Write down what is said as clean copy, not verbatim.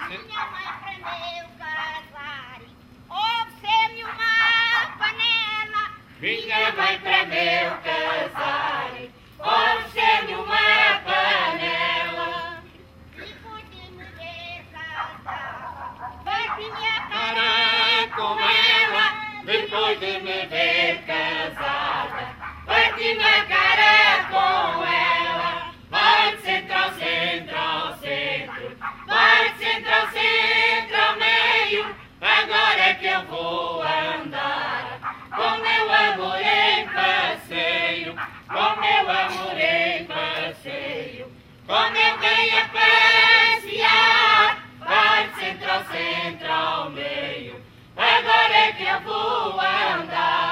Minha mãe prendeu casarinho, ofereceu-me uma panela. Minha mãe prendeu casarinho, ofereceu-me uma panela. Depois de me ver casada, bati minha cara Para com ela, depois de me ver casada, bati minha cara com ela. Vai de centro ao centro, ao centro, vai de centro ao centro, ao meio. Agora é que eu vou andar com meu amor em passeio, com meu amor em passeio, como eu venho a passear. Vai de centro ao meio, agora é que eu vou andar.